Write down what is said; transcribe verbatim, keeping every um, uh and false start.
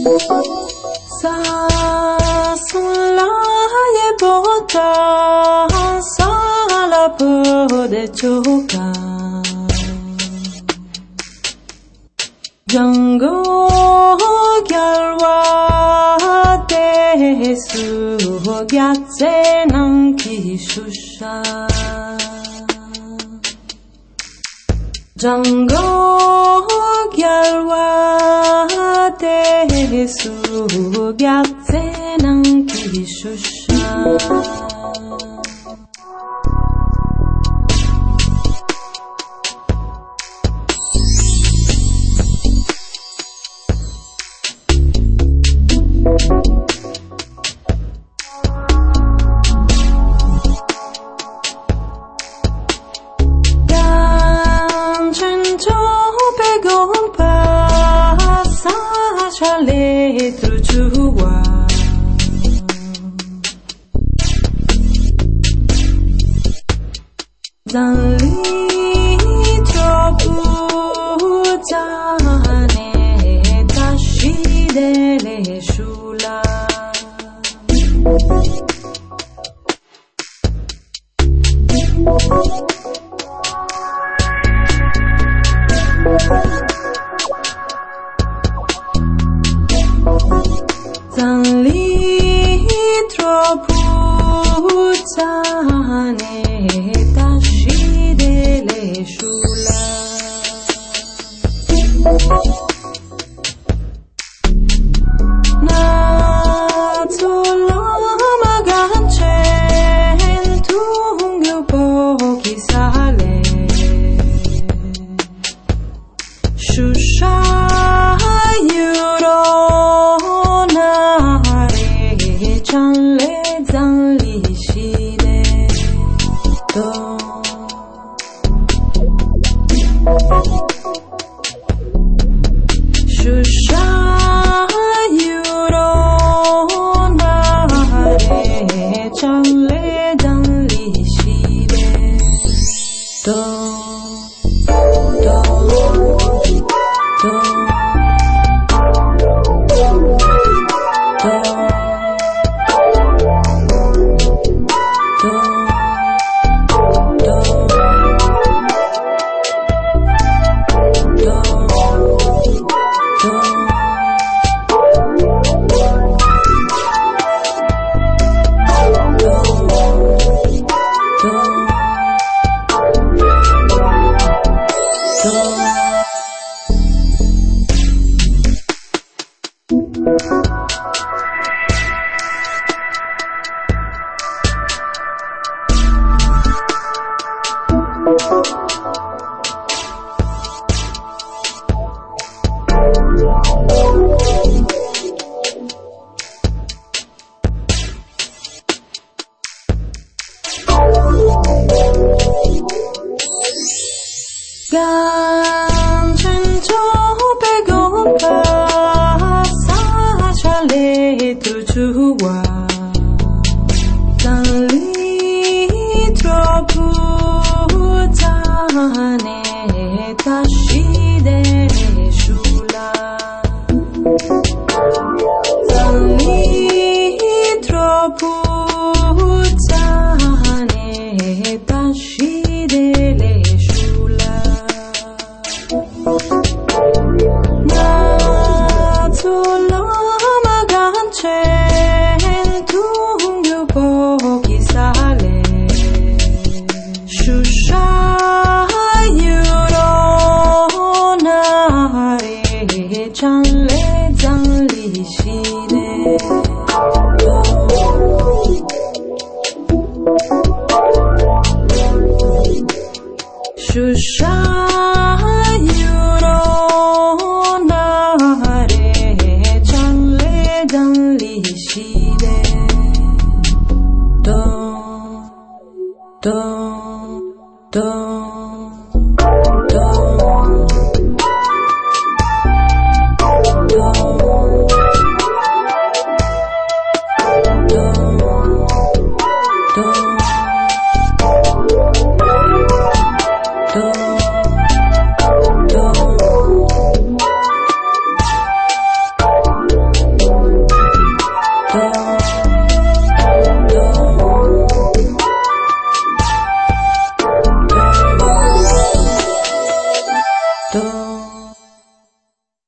Sa son la ye bota sa la po de choka Jango gyalwa te su gyatse nanki shusha Jango gyalwa te su gyatse nanki shusha Chale truchua Zanli tropu tane tashi dele shula Zanli tropu tane tashi dele shula Na tolama ganchen tungyu poki sale Shusha yuro Chanle zanli shide do Shusha yuro nare chanle zanli shide do do do Ganchen chope gompa sa chale truchua Zanli tropu tane tashi dele shula Zanli tropu tane tashi dele shula Na tolama ganchen tungyu poki sale Shusha yuro nare chanle zanli shide Shusha yuro nare chanle zanli shide do do do